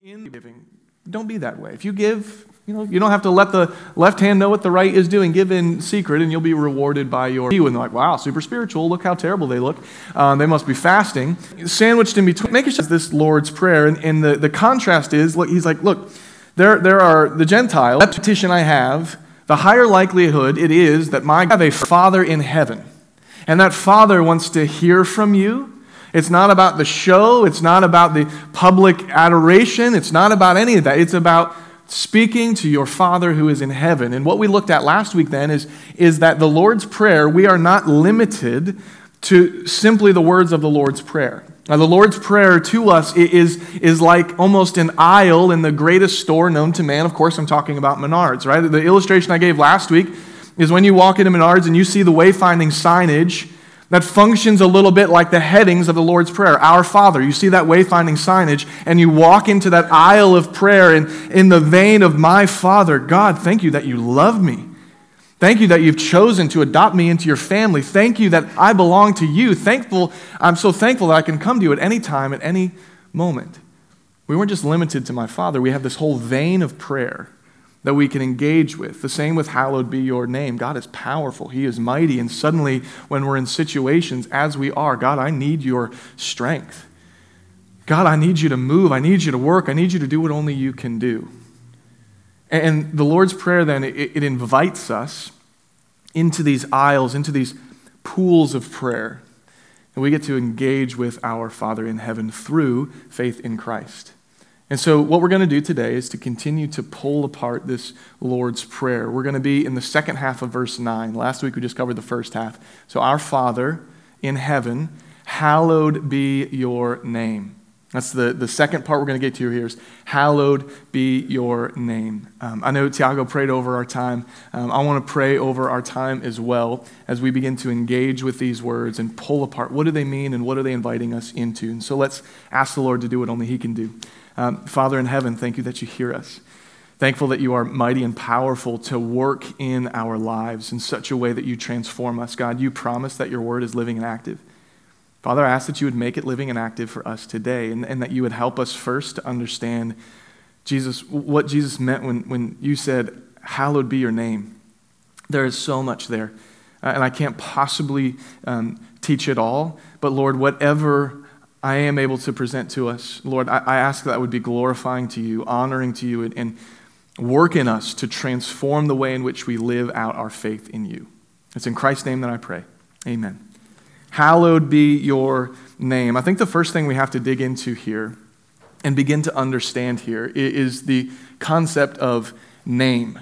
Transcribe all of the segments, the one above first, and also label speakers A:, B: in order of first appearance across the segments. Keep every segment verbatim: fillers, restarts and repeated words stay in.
A: in giving, don't be that way. If you give, you know, you don't have to let the left hand know what the right is doing. Give in secret, and you'll be rewarded by your you. And they're like, wow, super spiritual. Look how terrible they look. Um, they must be fasting. Sandwiched in between, make sure this Lord's Prayer. And, and the, the contrast is, look, he's like, look, there, there are the Gentiles. That petition I have, the higher likelihood it is that my I have a Father in heaven. And that Father wants to hear from you. It's not about the show. It's not about the public adoration. It's not about any of that. It's about speaking to your Father who is in heaven. And what we looked at last week then is, is that the Lord's Prayer, we are not limited to simply the words of the Lord's Prayer. Now, the Lord's Prayer to us is, is like almost an aisle in the greatest store known to man. Of course, I'm talking about Menards, right? The illustration I gave last week is when you walk into Menards and you see the wayfinding signage that functions a little bit like the headings of the Lord's Prayer. Our Father. You see that wayfinding signage, and you walk into that aisle of prayer, and in the vein of my Father, God, thank you that you love me. Thank you that you've chosen to adopt me into your family. Thank you that I belong to you. Thankful, I'm so thankful that I can come to you at any time, at any moment. We weren't just limited to my Father. We have this whole vein of prayer that we can engage with. The same with hallowed be your name. God is powerful. He is mighty. And suddenly, when we're in situations as we are, God, I need your strength. God, I need you to move. I need you to work. I need you to do what only you can do. And the Lord's Prayer then, it, it invites us into these aisles, into these pools of prayer. And we get to engage with our Father in heaven through faith in Christ. And so what we're going to do today is to continue to pull apart this Lord's Prayer. We're going to be in the second half of verse nine. Last week we just covered the first half. So our Father in heaven, hallowed be your name. That's the, the second part we're going to get to here is hallowed be your name. Um, I know Tiago prayed over our time. Um, I want to pray over our time as well as we begin to engage with these words and pull apart. What do they mean and what are they inviting us into? And so let's ask the Lord to do what only He can do. Um, Father in heaven, thank you that you hear us. Thankful that you are mighty and powerful to work in our lives in such a way that you transform us. God, you promise that your word is living and active. Father, I ask that you would make it living and active for us today, and, and that you would help us first to understand Jesus, what Jesus meant when, when you said, hallowed be your name. There is so much there, uh, and I can't possibly um, teach it all, but Lord, whatever I am able to present to us, Lord, I, I ask that would be glorifying to you, honoring to you, and, and work in us to transform the way in which we live out our faith in you. It's in Christ's name that I pray. Amen. Hallowed be your name. I think the first thing we have to dig into here and begin to understand here is the concept of name.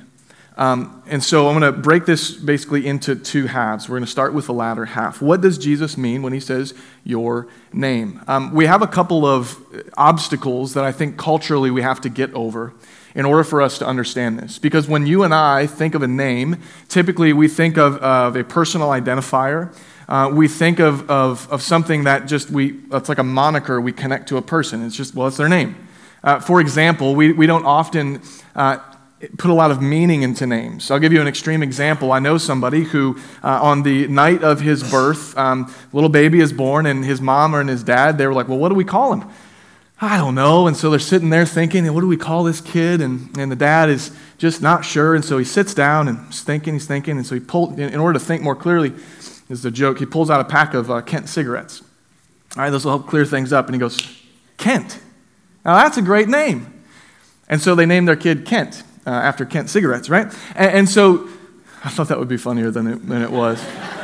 A: Um, and so I'm going to break this basically into two halves. We're going to start with the latter half. What does Jesus mean when he says your name? Um, we have a couple of obstacles that I think culturally we have to get over in order for us to understand this. Because when you and I think of a name, typically we think of, of a personal identifier. Uh, we think of, of, of something that just we, that's like a moniker we connect to a person. It's just, well, it's their name. Uh, for example, we, we don't often uh, put a lot of meaning into names. I'll give you an extreme example. I know somebody who, uh, on the night of his birth, um, little baby is born, and his mom and his dad, they were like, well, what do we call him? I don't know. And so they're sitting there thinking, what do we call this kid? And, and the dad is just not sure. And so he sits down and he's thinking, he's thinking. And so he pulled, in, in order to think more clearly, this is a joke, he pulls out a pack of uh, Kent cigarettes. All right, this will help clear things up. And he goes, Kent. Now that's a great name. And so they named their kid Kent uh, after Kent cigarettes, right? And, and so I thought that would be funnier than it, than it was.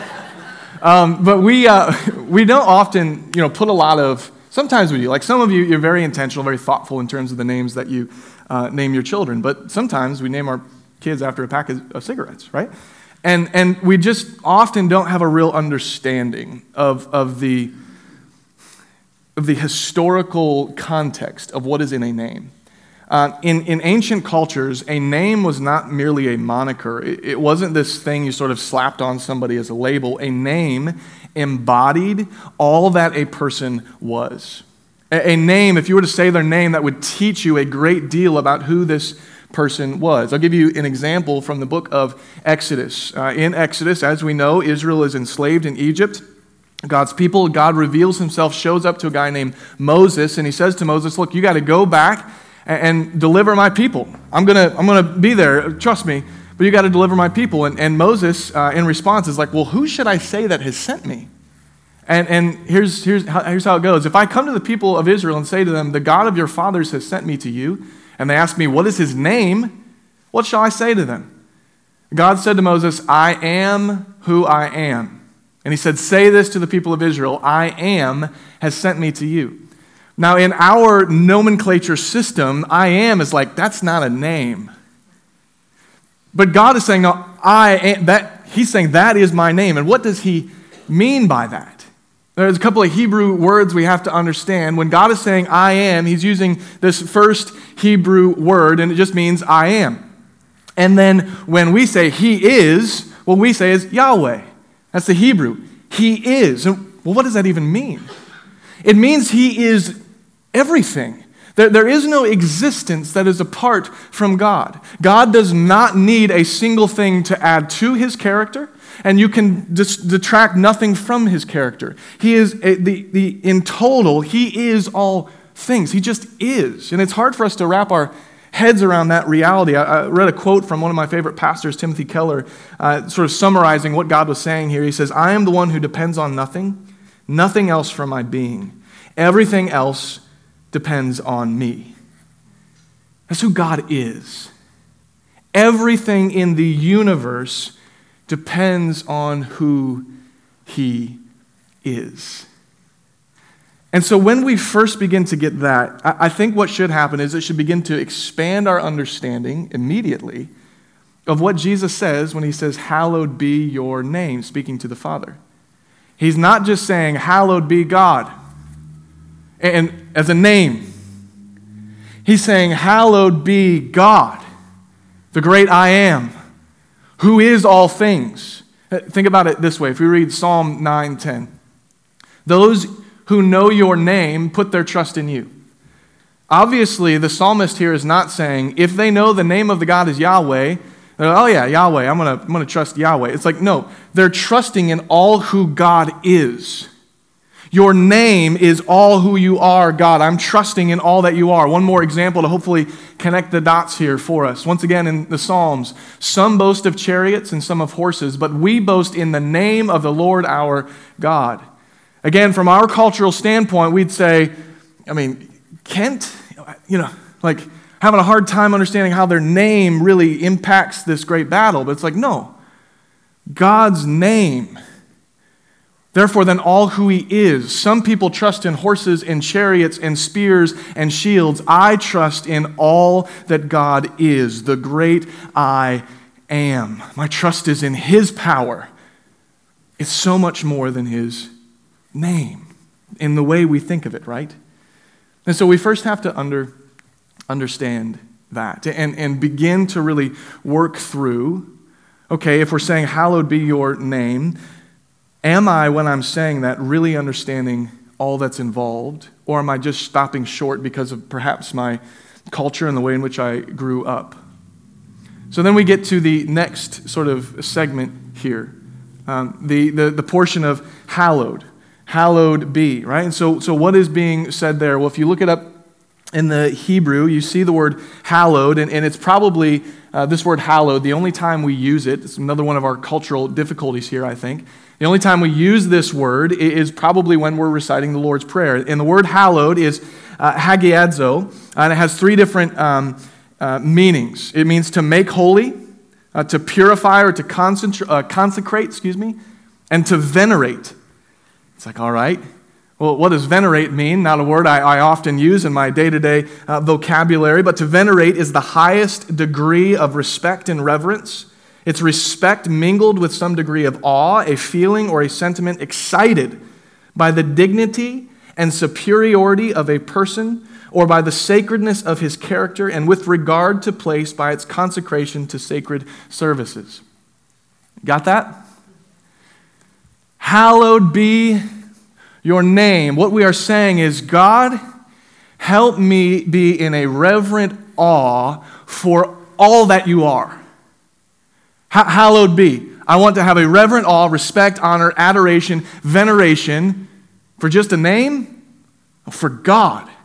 A: um, but we uh, we don't often, you know, put a lot of, sometimes we do. Like some of you, you're very intentional, very thoughtful in terms of the names that you uh, name your children. But sometimes we name our kids after a pack of, of cigarettes, right? And and we just often don't have a real understanding of, of the of the historical context of what is in a name. Uh, in, in ancient cultures, a name was not merely a moniker. It, it wasn't this thing you sort of slapped on somebody as a label. A name embodied all that a person was. A, a name, if you were to say their name, that would teach you a great deal about who this person was. I'll give you an example from the book of Exodus. Uh, in Exodus, as we know, Israel is enslaved in Egypt. God's people, God reveals himself, shows up to a guy named Moses, and he says to Moses, look, you got to go back and, and deliver my people. I'm going to I'm gonna be there, trust me, but you got to deliver my people. And, and Moses, uh, in response, is like, well, who should I say that has sent me? And, and here's, here's, how, here's how it goes. If I come to the people of Israel and say to them, the God of your fathers has sent me to you, and they ask me, what is his name? What shall I say to them? God said to Moses, I am who I am. And he said, say this to the people of Israel, I am has sent me to you. Now, in our nomenclature system, I am is like, that's not a name. But God is saying, no, I am, that, he's saying that is my name. And what does he mean by that? There's a couple of Hebrew words we have to understand. When God is saying I am, he's using this first Hebrew word, and it just means I am. And then when we say he is, what we say is Yahweh. That's the Hebrew. He is. And, well, what does that even mean? It means he is everything. There, there is no existence that is apart from God. God does not need a single thing to add to his character, and you can dis- detract nothing from his character. He is, a, the, the, in total, he is all things. He just is. And it's hard for us to wrap our heads around that reality. I, I read a quote from one of my favorite pastors, Timothy Keller, uh, sort of summarizing what God was saying here. He says, I am the one who depends on nothing, nothing else for my being. Everything else depends on me. That's who God is. Everything in the universe depends on who he is. And so when we first begin to get that, I think what should happen is it should begin to expand our understanding immediately of what Jesus says when he says, hallowed be your name, speaking to the Father. He's not just saying, hallowed be God, and as a name. He's saying, hallowed be God, the great I am, who is all things. Think about it this way. If we read Psalm nine ten, those who know your name put their trust in you. Obviously, the psalmist here is not saying, if they know the name of the God is Yahweh, they're like, oh yeah, Yahweh, I'm going to I'm gonna trust Yahweh. It's like, no, they're trusting in all who God is. Your name is all who you are, God. I'm trusting in all that you are. One more example to hopefully connect the dots here for us. Once again, in the Psalms, some boast of chariots and some of horses, but we boast in the name of the Lord our God. Again, from our cultural standpoint, we'd say, I mean, Kent, you know, like having a hard time understanding how their name really impacts this great battle. But it's like, no, God's name. Therefore, then all who he is. Some people trust in horses and chariots and spears and shields. I trust in all that God is, the great I am. My trust is in his power. It's so much more than his name in the way we think of it, right? And so we first have to under, understand that and, and begin to really work through, okay, if we're saying, hallowed be your name, am I, when I'm saying that, really understanding all that's involved? Or am I just stopping short because of perhaps my culture and the way in which I grew up? So then we get to the next sort of segment here, um, the, the, the portion of hallowed. Hallowed be, right? And so, so what is being said there? Well, if you look it up in the Hebrew, you see the word hallowed, and, and it's probably, uh, this word hallowed, the only time we use it, it's another one of our cultural difficulties here, I think. The only time we use this word is probably when we're reciting the Lord's Prayer. And the word hallowed is uh, hagiadzo, and it has three different um, uh, meanings. It means to make holy, uh, to purify or to concentra- uh, consecrate, excuse me, and to venerate. It's like, all right, well, what does venerate mean? Not a word I, I often use in my day-to-day uh, vocabulary, but to venerate is the highest degree of respect and reverence. It's respect mingled with some degree of awe, a feeling or a sentiment excited by the dignity and superiority of a person or by the sacredness of his character and with regard to place by its consecration to sacred services. Got that? Hallowed be your name. What we are saying is, God, help me be in a reverent awe for all that you are. Hallowed be. I want to have a reverent awe, respect, honor, adoration, veneration for just a name, for God.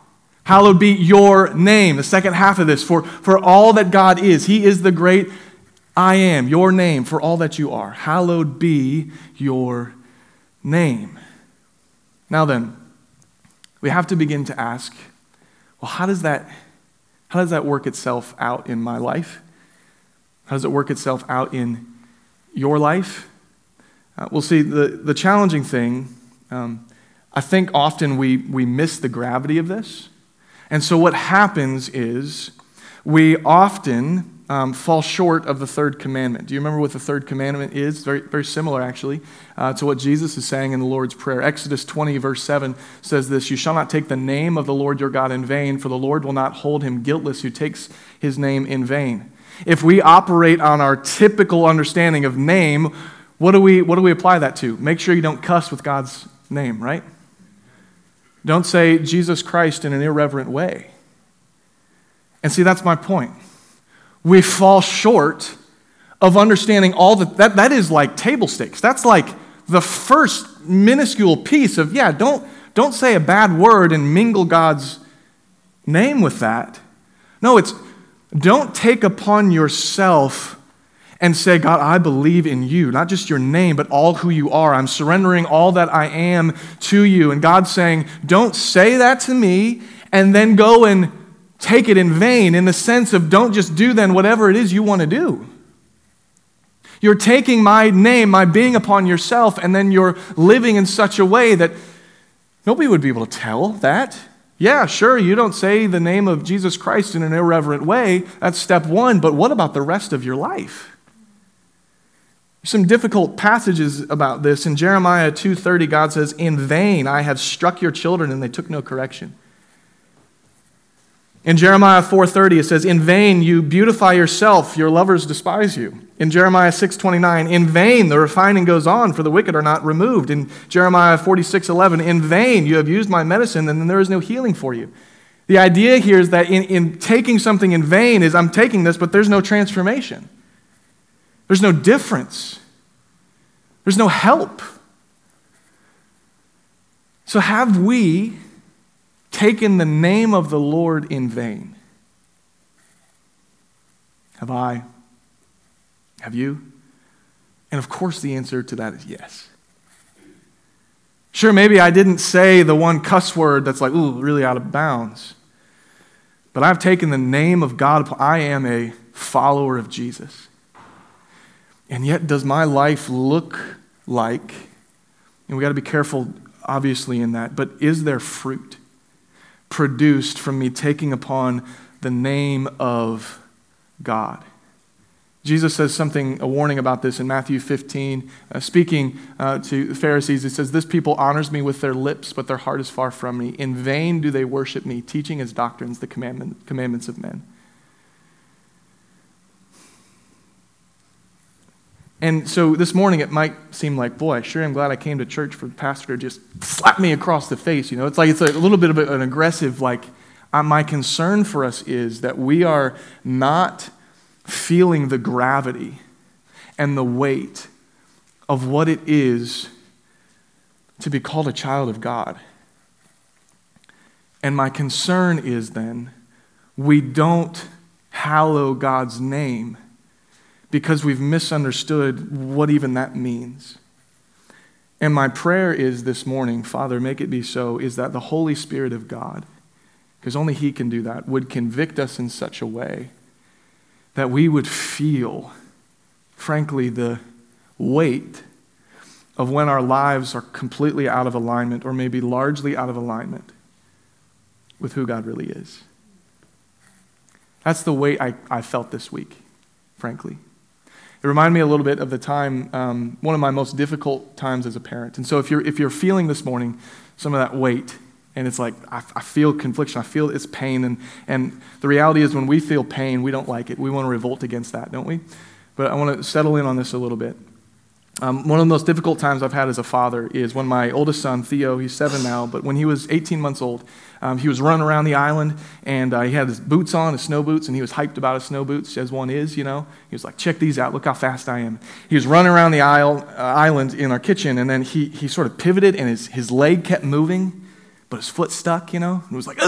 A: Hallowed be your name. The second half of this, for, for all that God is. He is the great I am, your name, for all that you are. Hallowed be your name. Now then, we have to begin to ask, well, how does that, how does that work itself out in my life? How does it work itself out in your life? Uh, we'll see, the, the challenging thing, um, I think often we, we miss the gravity of this. And so what happens is we often um, fall short of the third commandment. Do you remember what the third commandment is? Very, very similar, actually, uh, to what Jesus is saying in the Lord's Prayer. Exodus twenty, verse seven says this, "You shall not take the name of the Lord your God in vain, for the Lord will not hold him guiltless who takes his name in vain." If we operate on our typical understanding of name, what do we, what do we apply that to? Make sure you don't cuss with God's name, right? Don't say Jesus Christ in an irreverent way. And see, that's my point. We fall short of understanding all that, that, that is like table stakes. That's like the first minuscule piece of, yeah, don't, don't say a bad word and mingle God's name with that. No, it's don't take upon yourself and say, God, I believe in you, not just your name, but all who you are. I'm surrendering all that I am to you. And God's saying, don't say that to me and then go and take it in vain, in the sense of don't just do then whatever it is you want to do. You're taking my name, my being upon yourself, and then you're living in such a way that nobody would be able to tell that. Yeah, sure, you don't say the name of Jesus Christ in an irreverent way. That's step one, but what about the rest of your life? Some difficult passages about this. In Jeremiah two thirty, God says, "In vain I have struck your children, and they took no correction." In Jeremiah four thirty, it says, "In vain you beautify yourself, your lovers despise you." In Jeremiah six twenty-nine, "In vain the refining goes on, for the wicked are not removed." In Jeremiah forty-six eleven, "In vain you have used my medicine, and then there is no healing for you." The idea here is that in, in taking something in vain is I'm taking this, but there's no transformation. There's no difference. There's no help. So have we taken the name of the Lord in vain? Have I? Have you? And of course the answer to that is yes. Sure, maybe I didn't say the one cuss word that's like, ooh, really out of bounds. But I've taken the name of God. I am a follower of Jesus. And yet, does my life look like, and we got to be careful, obviously, in that, but is there fruit produced from me taking upon the name of God? Jesus says something, a warning about this in Matthew fifteen. Uh, speaking uh, to the Pharisees, he says, "This people honors me with their lips, but their heart is far from me. In vain do they worship me, teaching as doctrines the commandment, commandments of men." And so this morning it might seem like, boy, I sure am glad I came to church for the pastor to just slap me across the face. You know, it's like it's a little bit of an aggressive, like, uh, my concern for us is that we are not feeling the gravity and the weight of what it is to be called a child of God. And my concern is then we don't hallow God's name because we've misunderstood what even that means. And my prayer is this morning, Father, make it be so, is that the Holy Spirit of God, because only He can do that, would convict us in such a way that we would feel, frankly, the weight of when our lives are completely out of alignment, or maybe largely out of alignment with who God really is. That's the weight I, I felt this week, frankly. It reminded me a little bit of the time, um, one of my most difficult times as a parent. And so if you're if you're feeling this morning some of that weight, and it's like, I, I feel confliction, I feel it's pain, and, and the reality is when we feel pain, we don't like it. We want to revolt against that, don't we? But I want to settle in on this a little bit. Um, one of the most difficult times I've had as a father is when my oldest son, Theo, he's seven now, but when he was eighteen months old, um, he was running around the island, and uh, he had his boots on, his snow boots, and he was hyped about his snow boots, as one is, you know. He was like, check these out, look how fast I am. He was running around the isle, uh, island in our kitchen, and then he he sort of pivoted, and his, his leg kept moving, but his foot stuck, you know. And it was like,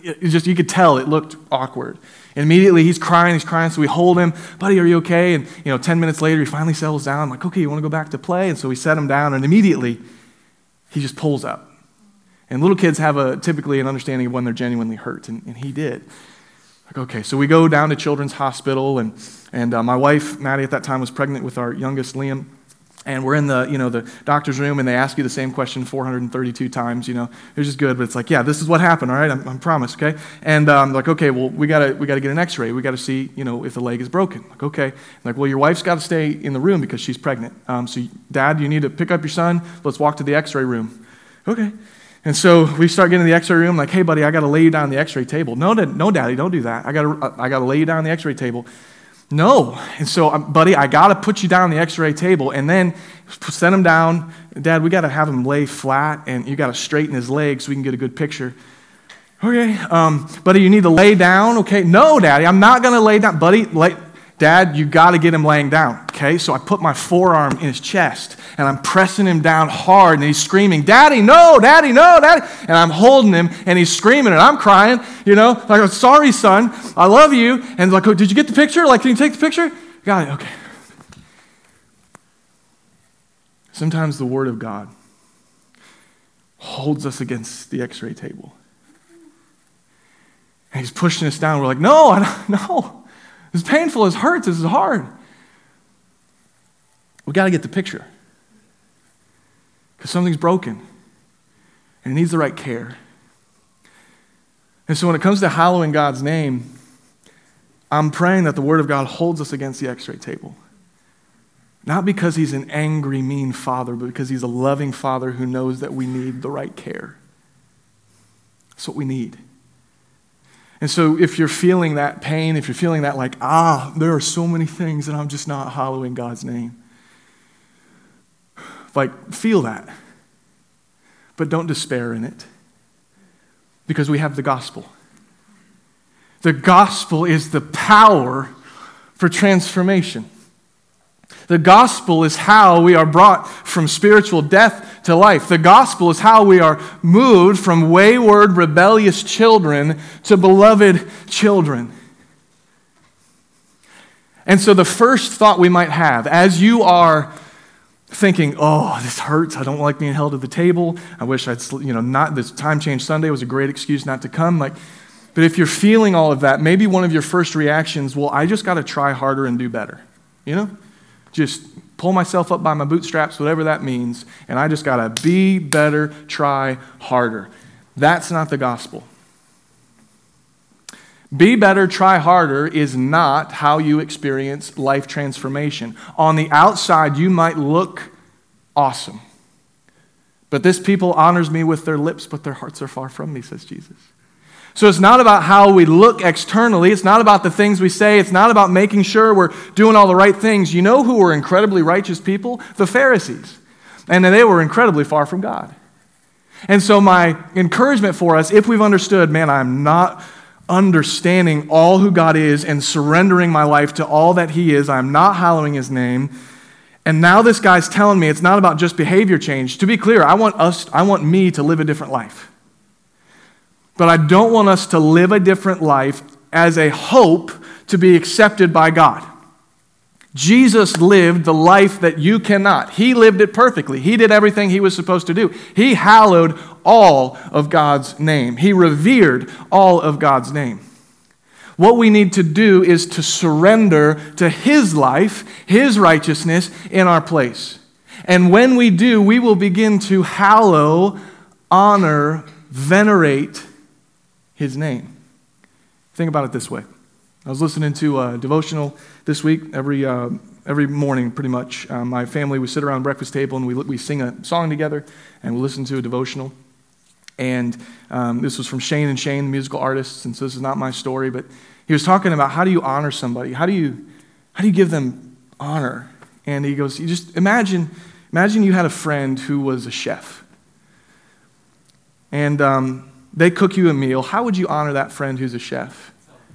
A: it just, you could tell it looked awkward. And immediately he's crying, he's crying, so we hold him. Buddy, are you okay? And, you know, ten minutes later, he finally settles down. I'm like, okay, you want to go back to play? And so we set him down, and immediately he just pulls up. And little kids have a typically an understanding of when they're genuinely hurt, and, and he did. Like, okay, so we go down to Children's Hospital, and and uh, my wife, Maddie, at that time was pregnant with our youngest, Liam, and we're in the you know the doctor's room, and they ask you the same question four hundred thirty-two times. You know, it's just good, but it's like, yeah, this is what happened. All right, I'm, I'm promised. Okay, and um, like, okay, well, we gotta we gotta get an X-ray. We gotta see, you know, if the leg is broken. Like, okay, like, well, your wife's got to stay in the room because she's pregnant. Um, so, Dad, you need to pick up your son. Let's walk to the X-ray room. Okay. And so we start getting to the X-ray room, like, hey, buddy, I got to lay you down on the X-ray table. No, no, Daddy, don't do that. I got to I got to lay you down on the X-ray table. No. And so, um, buddy, I got to put you down on the X-ray table and then send him down. Dad, we got to have him lay flat, and you got to straighten his legs so we can get a good picture. Okay. Um, buddy, you need to lay down. Okay. No, Daddy, I'm not going to lay down. Buddy, lay, Dad, you got to get him laying down. Okay. So I put my forearm in his chest, and I'm pressing him down hard, and he's screaming, Daddy, no, Daddy, no, Daddy. And I'm holding him, and he's screaming, and I'm crying, you know, like, I'm sorry, son, I love you. And like, oh, did you get the picture? Like, can you take the picture? Got it, okay. Sometimes the Word of God holds us against the X-ray table. And he's pushing us down. We're like, no, I don't, no. It's painful, it hurts, this is hard. We got to get the picture. Because something's broken, and it needs the right care. And so when it comes to hallowing God's name, I'm praying that the Word of God holds us against the X-ray table. Not because he's an angry, mean father, but because he's a loving father who knows that we need the right care. That's what we need. And so if you're feeling that pain, if you're feeling that like, ah, there are so many things that I'm just not hallowing God's name. Like, feel that. But don't despair in it. Because we have the gospel. The gospel is the power for transformation. The gospel is how we are brought from spiritual death to life. The gospel is how we are moved from wayward, rebellious children to beloved children. And so the first thought we might have, as you are thinking, oh, this hurts, I don't like being held at the table, I wish I'd, you know, not, this time change Sunday was a great excuse not to come, like, but if you're feeling all of that, maybe one of your first reactions, well, I just got to try harder and do better, you know? Just pull myself up by my bootstraps, whatever that means, and I just got to be better, try harder. That's not the gospel. Be better, try harder is not how you experience life transformation. On the outside, you might look awesome. But this people honors me with their lips, but their hearts are far from me, says Jesus. So it's not about how we look externally. It's not about the things we say. It's not about making sure we're doing all the right things. You know who were incredibly righteous people? The Pharisees. And they were incredibly far from God. And so my encouragement for us, if we've understood, man, I'm not understanding all who God is and surrendering my life to all that He is. I'm not hallowing His name. And now this guy's telling me it's not about just behavior change. To be clear, I want us, I want me to live a different life. But I don't want us to live a different life as a hope to be accepted by God. Jesus lived the life that you cannot. He lived it perfectly. He did everything He was supposed to do. He hallowed all of God's name. He revered all of God's name. What we need to do is to surrender to His life, His righteousness in our place. And when we do, we will begin to hallow, honor, venerate His name. Think about it this way. I was listening to a devotional this week. Every uh, every morning, pretty much, uh, my family would sit around the breakfast table and we we sing a song together and we listen to a devotional. And um, this was from Shane and Shane, the musical artists. And so this is not my story, but he was talking about how do you honor somebody? How do you how do you give them honor? And he goes, you just imagine imagine you had a friend who was a chef, and um, they cook you a meal. How would you honor that friend who's a chef?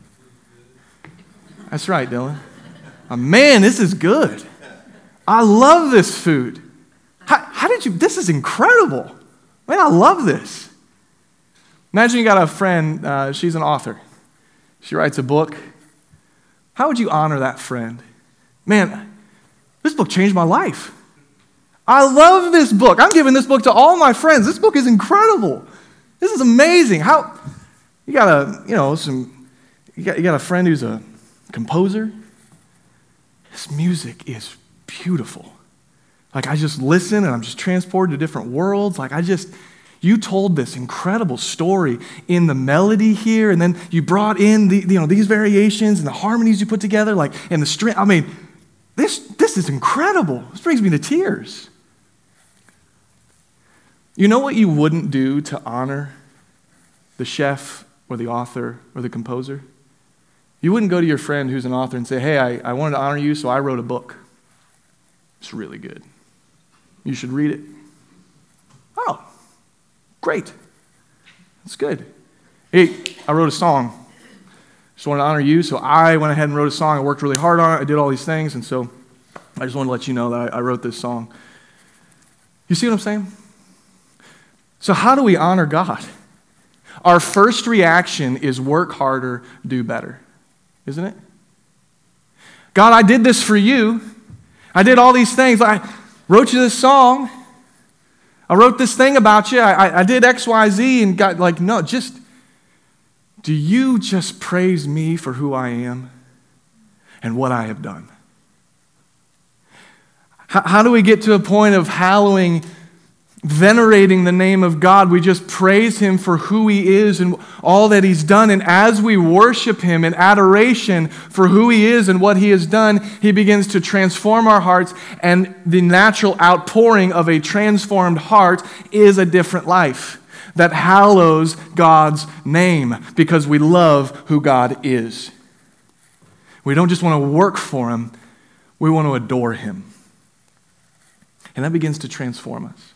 A: That's right, Dylan. Oh, man, this is good. I love this food. How, how did you, this is incredible. Man, I love this. Imagine you got a friend, uh, she's an author. She writes a book. How would you honor that friend? Man, this book changed my life. I love this book. I'm giving this book to all my friends. This book is incredible. This is amazing. How you got a, you know, some you got you got a friend who's a composer. This music is beautiful. Like I just listen and I'm just transported to different worlds. Like I just You told this incredible story in the melody here, and then you brought in the, you know, these variations and the harmonies you put together, like in the string. I mean, this this is incredible. This brings me to tears. You know what you wouldn't do to honor the chef or the author or the composer? You wouldn't go to your friend who's an author and say, hey, I, I wanted to honor you, so I wrote a book. It's really good. You should read it. Oh, great. That's good. Hey, I wrote a song. Just wanted to honor you, so I went ahead and wrote a song. I worked really hard on it. I did all these things, and so I just wanted to let you know that I, I wrote this song. You see what I'm saying? So how do we honor God? Our first reaction is work harder, do better. Isn't it? God, I did this for you. I did all these things. I wrote you this song. I wrote this thing about you. I, I did X, Y, Z, and got like, no, just, do you just praise me for who I am and what I have done? How, how do we get to a point of hallowing, venerating the name of God? We just praise him for who he is and all that he's done. And as we worship him in adoration for who he is and what he has done, he begins to transform our hearts. And the natural outpouring of a transformed heart is a different life that hallows God's name because we love who God is. We don't just want to work for him, we want to adore him. And that begins to transform us.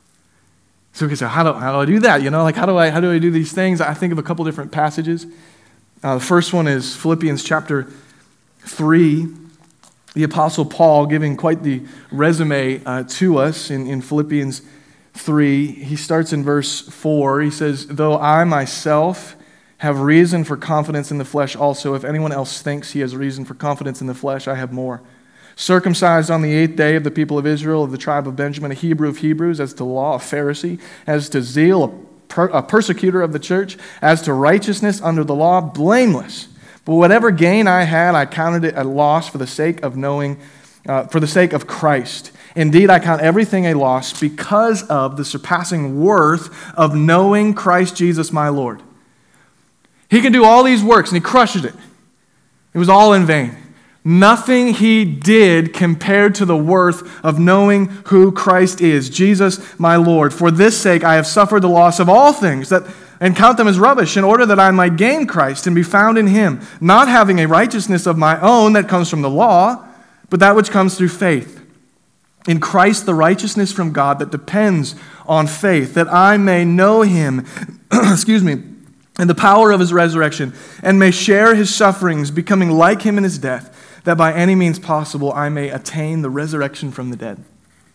A: So we can say, how do, how do I do that? You know, like how do I how do I do these things? I think of a couple different passages. Uh, the first one is Philippians chapter three. The Apostle Paul giving quite the resume uh, to us in, in Philippians three. He starts in verse four. He says, though I myself have reason for confidence in the flesh also, if anyone else thinks he has reason for confidence in the flesh, I have more. Circumcised on the eighth day of the people of Israel, of the tribe of Benjamin, a Hebrew of Hebrews, as to law, a Pharisee, as to zeal, a, per, a persecutor of the church, as to righteousness under the law, blameless. But whatever gain I had, I counted it a loss for the sake of knowing, uh, for the sake of Christ. Indeed, I count everything a loss because of the surpassing worth of knowing Christ Jesus my Lord. He can do all these works, and he crushes it. It was all in vain. Nothing he did compared to the worth of knowing who Christ is, Jesus my Lord. For this sake I have suffered the loss of all things that, and count them as rubbish, in order that I might gain Christ and be found in him, not having a righteousness of my own that comes from the law, but that which comes through faith. In Christ the righteousness from God that depends on faith, that I may know him, excuse me, and the power of his resurrection, and may share his sufferings, becoming like him in his death, that by any means possible I may attain the resurrection from the dead.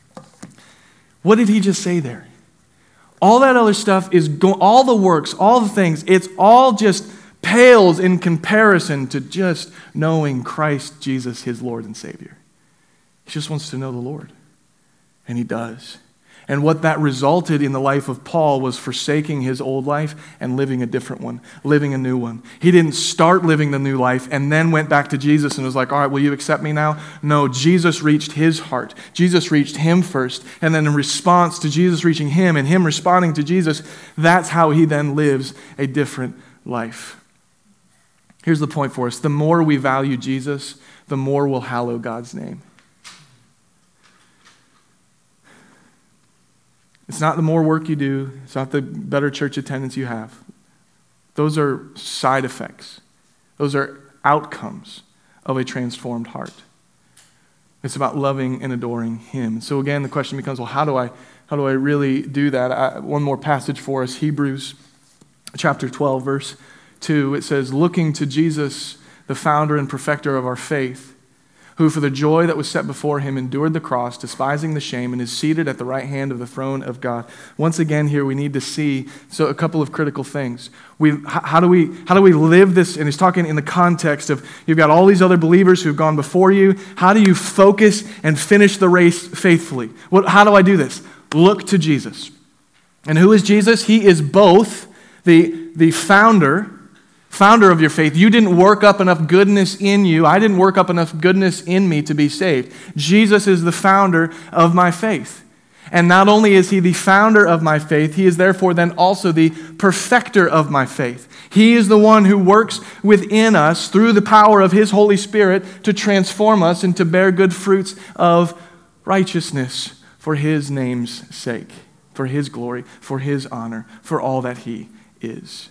A: What did he just say there? All that other stuff is, go- all the works, all the things, it's all just pales in comparison to just knowing Christ Jesus, his Lord and Savior. He just wants to know the Lord, and he does. And what that resulted in the life of Paul was forsaking his old life and living a different one, living a new one. He didn't start living the new life and then went back to Jesus and was like, all right, will you accept me now? No, Jesus reached his heart. Jesus reached him first. And then in response to Jesus reaching him and him responding to Jesus, that's how he then lives a different life. Here's the point for us. The more we value Jesus, the more we'll hallow God's name. It's not the more work you do. It's not the better church attendance you have. Those are side effects. Those are outcomes of a transformed heart. It's about loving and adoring him. So again, the question becomes, well, how do I, how do I really do that? I, one more passage for us, Hebrews chapter twelve, verse two. It says, looking to Jesus, the founder and perfecter of our faith, who for the joy that was set before him endured the cross, despising the shame, and is seated at the right hand of the throne of God. Once again here we need to see so a couple of critical things. We, how do we how do we live this? And he's talking in the context of you've got all these other believers who've gone before you. How do you focus and finish the race faithfully? What, how do I do this? Look to Jesus. And who is Jesus? He is both the, the founder Founder of your faith. You didn't work up enough goodness in you. I didn't work up enough goodness in me to be saved. Jesus is the founder of my faith. And not only is he the founder of my faith, he is therefore then also the perfecter of my faith. He is the one who works within us through the power of his Holy Spirit to transform us and to bear good fruits of righteousness for his name's sake, for his glory, for his honor, for all that he is.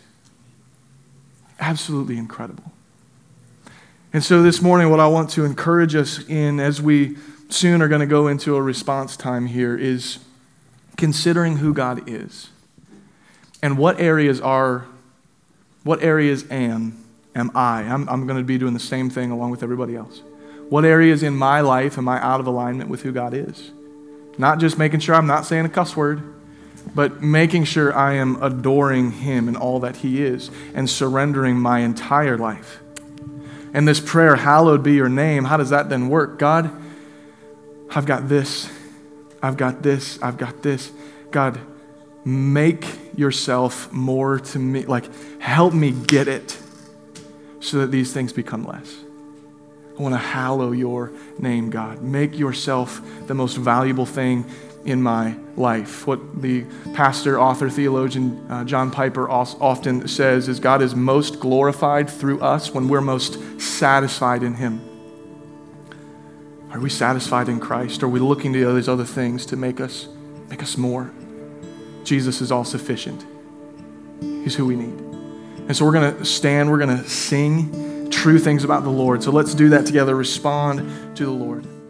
A: Absolutely incredible. And so this morning, what I want to encourage us in as we soon are going to go into a response time here is considering who God is and what areas are, what areas am, am I? I'm, I'm going to be doing the same thing along with everybody else. What areas in my life am I out of alignment with who God is? Not just making sure I'm not saying a cuss word, but making sure I am adoring him and all that he is and surrendering my entire life. And this prayer, hallowed be your name, how does that then work? God, I've got this, I've got this, I've got this. God, make yourself more to me, like help me get it so that these things become less. I want to hallow your name, God. Make yourself the most valuable thing in my life. What the pastor, author, theologian uh, John Piper often says is God is most glorified through us when we're most satisfied in him. Are we satisfied in Christ? Are we looking to these other things to make us make us more? Jesus is all sufficient. He's who we need. And so we're going to stand, we're going to sing true things about the Lord. So let's do that together. Respond to the Lord.